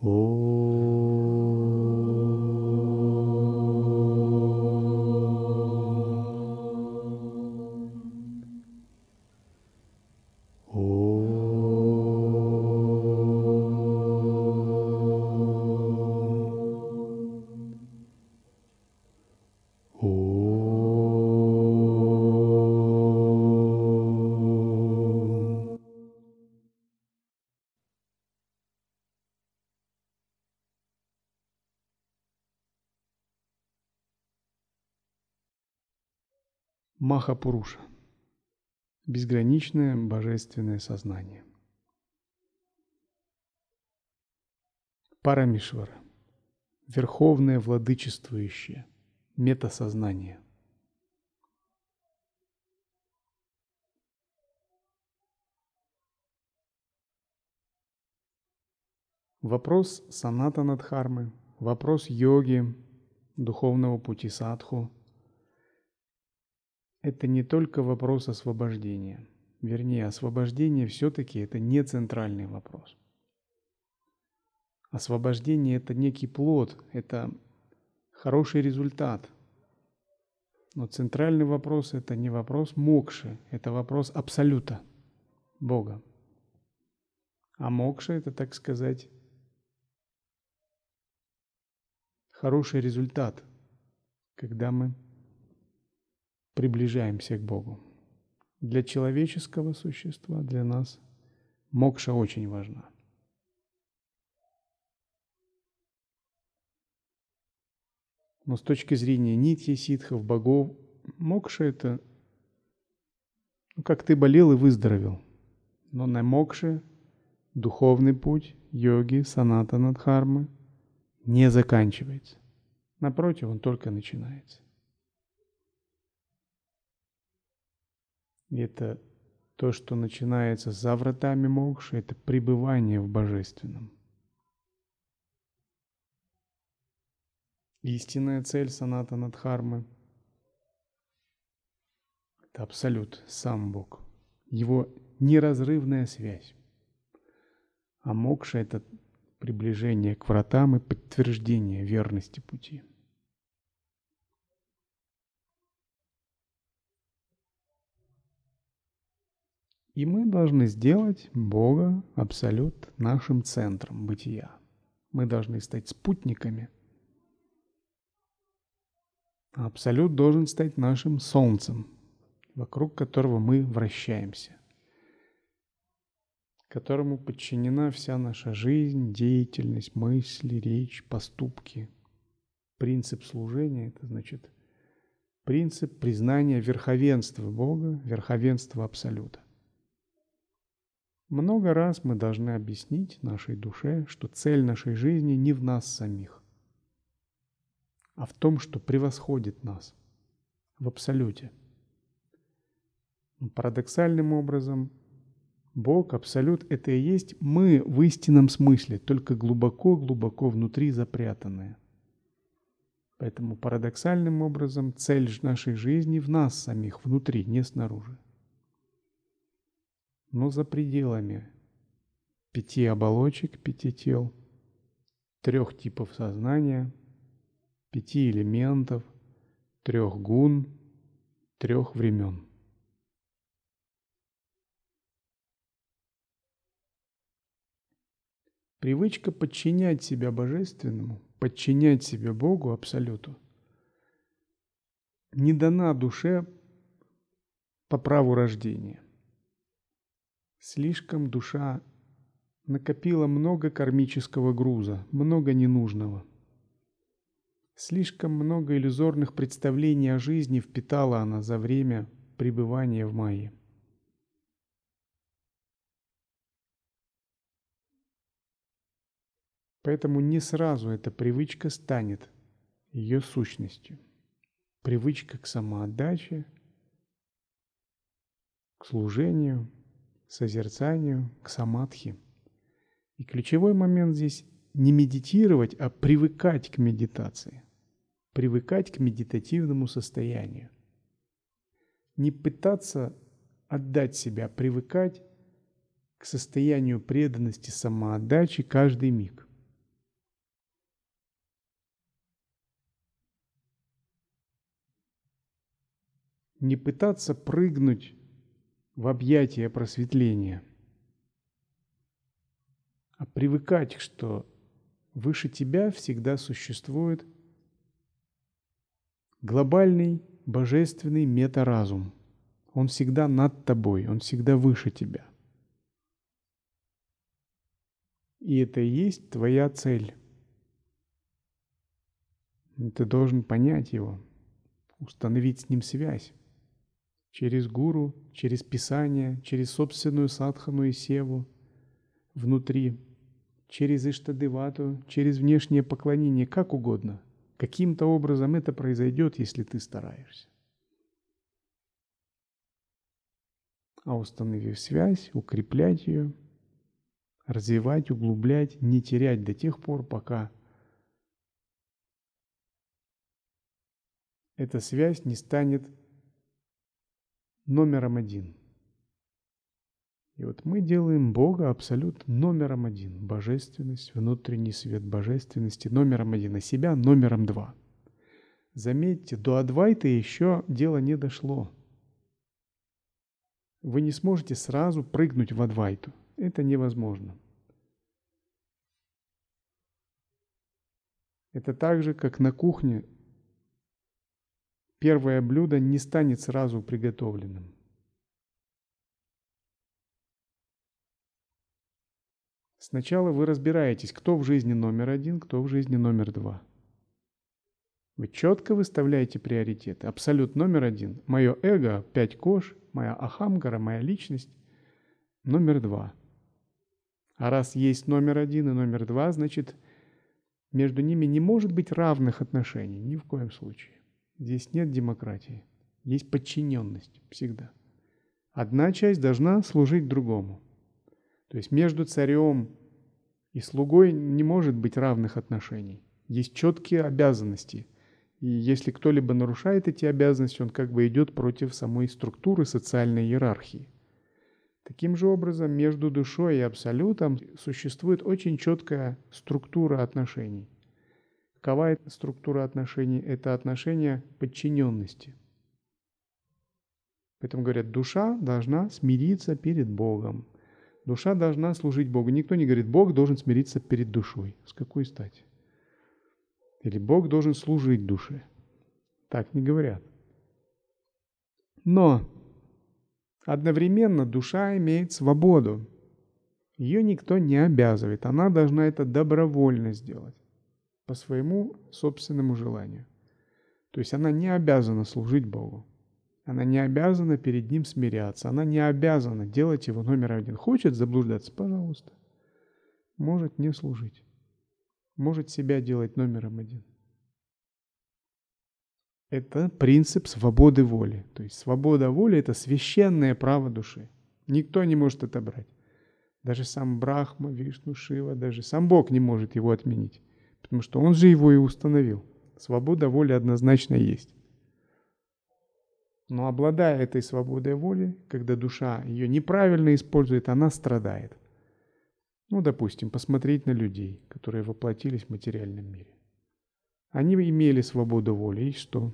Махапуруша. Безграничное божественное сознание. Парамишвара. Верховное владычествующее метасознание. Вопрос санатана дхармы, вопрос йоги, духовного пути садху – это не только вопрос освобождения. Вернее, освобождение все-таки это не центральный вопрос. Освобождение – это некий плод, это хороший результат. Но центральный вопрос – это не вопрос мокши, это вопрос абсолюта, Бога. А мокша – это, так сказать, хороший результат, когда мы приближаемся к Богу. Для человеческого существа, для нас, мокша очень важна. Но с точки зрения нитьи, ситхов, богов, мокша – это как ты болел и выздоровел. Но на мокше духовный путь йоги, санатана дхармы не заканчивается. Напротив, он только начинается. И это то, что начинается за вратами мокши, это пребывание в божественном. Истинная цель санатана дхармы – это абсолют, сам Бог, его неразрывная связь. А мокша – это приближение к вратам и подтверждение верности пути. И мы должны сделать Бога, абсолют, нашим центром бытия. Мы должны стать спутниками. А абсолют должен стать нашим солнцем, вокруг которого мы вращаемся, которому подчинена вся наша жизнь, деятельность, мысли, речь, поступки. Принцип служения – это значит принцип признания верховенства Бога, верховенства Абсолюта. Много раз мы должны объяснить нашей душе, что цель нашей жизни не в нас самих, а в том, что превосходит нас в Абсолюте. Парадоксальным образом, Бог, Абсолют – это и есть мы в истинном смысле, только глубоко-глубоко внутри запрятанные. Поэтому парадоксальным образом цель нашей жизни в нас самих, внутри, не снаружи. Но за пределами 5 оболочек, 5 тел, 3 типов сознания, 5 элементов, 3 гун, 3 времен. Привычка подчинять себя Божественному, подчинять себя Богу, Абсолюту, не дана душе по праву рождения. Слишком душа накопила много кармического груза, много ненужного. Слишком много иллюзорных представлений о жизни впитала она за время пребывания в майе. Поэтому не сразу эта привычка станет ее сущностью. Привычка к самоотдаче, к служению, к созерцанию, к самадхи. И ключевой момент здесь не медитировать, а привыкать к медитации, привыкать к медитативному состоянию. Не пытаться отдать себя, привыкать к состоянию преданности, самоотдачи каждый миг. не пытаться прыгнуть в объятия просветления, а привыкать, что выше тебя всегда существует глобальный божественный метаразум. Он всегда над тобой, он всегда выше тебя. И это и есть твоя цель. Ты должен понять его, установить с ним связь. Через гуру, через писание, через собственную садхану и севу внутри, через иштадевату, через внешнее поклонение, как угодно. Каким-то образом это произойдет, если ты стараешься. А установив связь, укреплять ее, развивать, углублять, не терять до тех пор, пока эта связь не станет номером один. И вот мы делаем Бога абсолют номером один. Божественность, внутренний свет божественности номером один, а себя номером два. Заметьте, до Адвайты еще дело не дошло. Вы не сможете сразу прыгнуть в Адвайту. Это невозможно. Это так же, как на кухне первое блюдо не станет сразу приготовленным. Сначала вы разбираетесь, кто в жизни номер один, кто в жизни номер два. Вы четко выставляете приоритеты. Абсолют номер один. Мое эго, 5 кош, моя ахамкара, моя личность номер два. А раз есть номер один и номер два, значит, между ними не может быть равных отношений. Ни в коем случае. Здесь нет демократии. Есть подчиненность всегда. Одна часть должна служить другому. То есть между царем и слугой не может быть равных отношений. Есть четкие обязанности. И если кто-либо нарушает эти обязанности, он как бы идет против самой структуры социальной иерархии. Таким же образом, между душой и абсолютом существует очень четкая структура отношений. Какова эта структура отношений? Это отношение подчиненности. Поэтому говорят, душа должна смириться перед Богом. Душа должна служить Богу. Никто не говорит, Бог должен смириться перед душой. С какой стати? Или Бог должен служить душе. Так не говорят. Но одновременно душа имеет свободу. Ее никто не обязывает. Она должна это добровольно сделать. По своему собственному желанию. То есть она не обязана служить Богу. Она не обязана перед Ним смиряться. Она не обязана делать Его номер один. Хочет заблуждаться? Пожалуйста. Может не служить. Может себя делать номером один. Это принцип свободы воли. То есть свобода воли – это священное право души. Никто не может отобрать. Даже сам Брахма, Вишну, Шива, даже сам Бог не может его отменить. Потому что Он же его и установил. Свобода воли однозначно есть. Но обладая этой свободой воли, когда душа ее неправильно использует, она страдает. Ну, допустим, посмотреть на людей, которые воплотились в материальном мире. Они имели свободу воли, и что?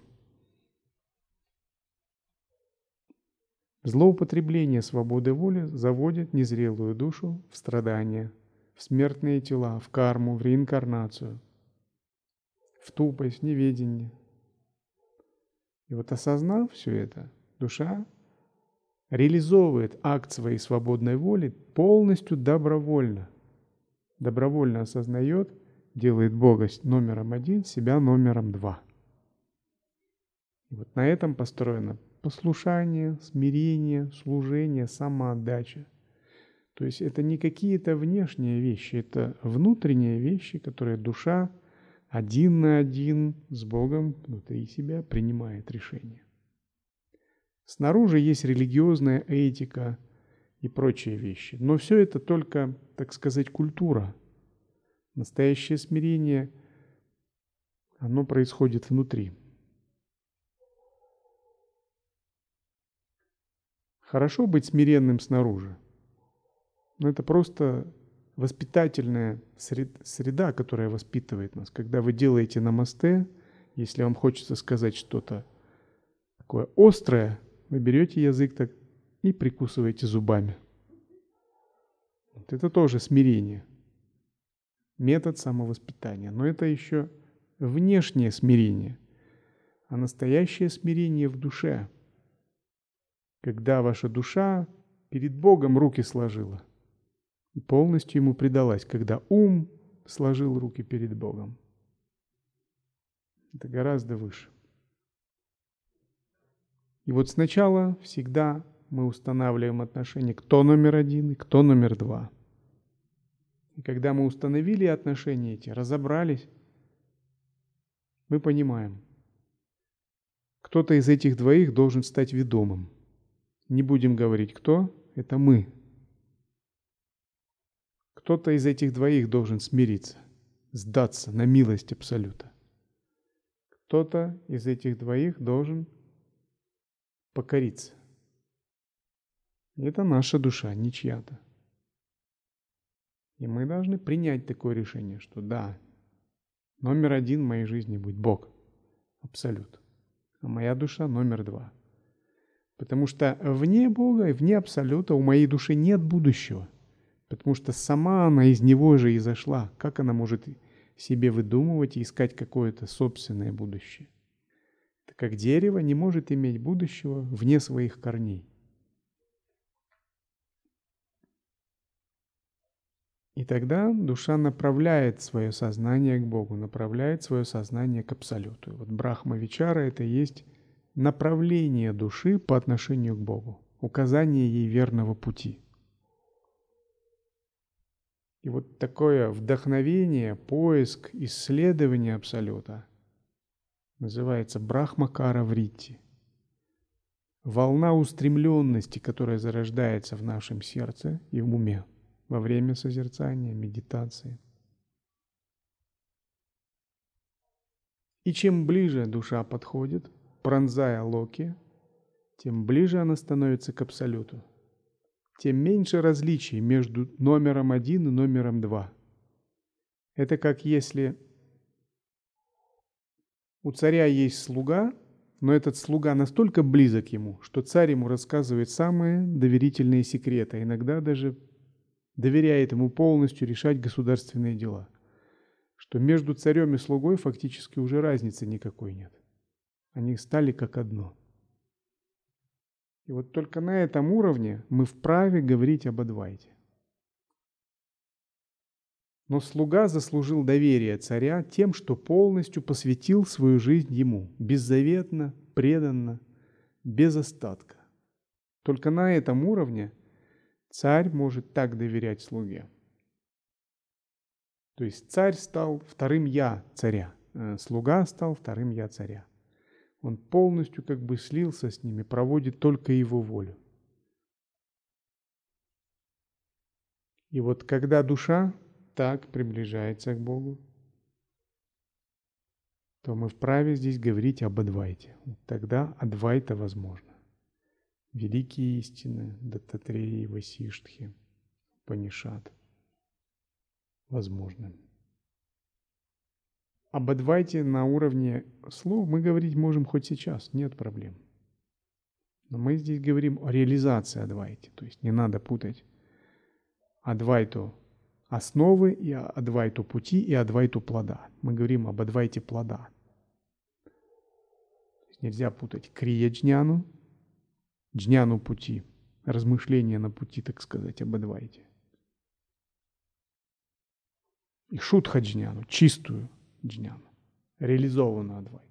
Злоупотребление свободы воли заводит незрелую душу в страдания, в смертные тела, в карму, в реинкарнацию, в тупость, в неведение. И вот осознав все это, душа реализовывает акт своей свободной воли полностью добровольно. Добровольно осознает, делает Бога номером один, себя номером два. И вот на этом построено послушание, смирение, служение, самоотдача. То есть это не какие-то внешние вещи, это внутренние вещи, которые душа один на один с Богом внутри себя принимает решение. Снаружи есть религиозная этика и прочие вещи, но все это только, так сказать, культура. Настоящее смирение, оно происходит внутри. Хорошо быть смиренным снаружи, но это просто воспитательная среда, которая воспитывает нас. Когда вы делаете намасте, если вам хочется сказать что-то такое острое, вы берете язык так и прикусываете зубами. Вот это тоже смирение. Метод самовоспитания. Но это еще внешнее смирение. А настоящее смирение в душе. Когда ваша душа перед Богом руки сложила и полностью Ему предалась. Когда ум сложил руки перед Богом. Это гораздо выше. И вот сначала всегда мы устанавливаем отношения, кто номер один и кто номер два. И когда мы установили отношения эти, разобрались, мы понимаем, кто-то из этих двоих должен стать ведомым. Не будем говорить кто, это мы. Кто-то из этих двоих должен смириться, сдаться на милость Абсолюта. Кто-то из этих двоих должен покориться. И это наша душа, не чья-то. И мы должны принять такое решение, что да, номер один в моей жизни будет Бог, Абсолют, а моя душа номер два. Потому что вне Бога и вне Абсолюта у моей души нет будущего. Потому что сама она из Него же и зашла. Как она может себе выдумывать и искать какое-то собственное будущее? Это как дерево не может иметь будущего вне своих корней. И тогда душа направляет свое сознание к Богу, направляет свое сознание к Абсолюту. Вот Брахма-вичара – это и есть направление души по отношению к Богу, указание ей верного пути. И вот такое вдохновение, поиск, исследование Абсолюта называется Брахмакара-вритти. Волна устремленности, которая зарождается в нашем сердце и в уме во время созерцания, медитации. И чем ближе душа подходит, пронзая локи, тем ближе она становится к Абсолюту. Тем меньше различий между номером 1 и номером 2. Это как если у царя есть слуга, но этот слуга настолько близок ему, что царь ему рассказывает самые доверительные секреты, а иногда даже доверяет ему полностью решать государственные дела. Что между царем и слугой фактически уже разницы никакой нет. Они стали как одно. И вот только на этом уровне мы вправе говорить об Адвайте. Но слуга заслужил доверие царя тем, что полностью посвятил свою жизнь ему, беззаветно, преданно, без остатка. Только на этом уровне царь может так доверять слуге. То есть царь стал вторым «я» царя, слуга стал вторым «я» царя. Он полностью как бы слился с ними, проводит только его волю. И вот когда душа так приближается к Богу, то мы вправе здесь говорить об Адвайте. Тогда Адвайта возможно. Великие истины, Даттатреи, Васиштхи, Панишат возможны. Об Адвайте на уровне слов мы говорить можем хоть сейчас, нет проблем. Но мы здесь говорим о реализации Адвайти, то есть не надо путать Адвайту основы и Адвайту пути и Адвайту плода. Мы говорим об Адвайте плода. То есть нельзя путать крия-джняну, джняну пути, размышления на пути, так сказать, об Адвайте. И шутха-джняну, чистую джняну, реализованную Адвайту.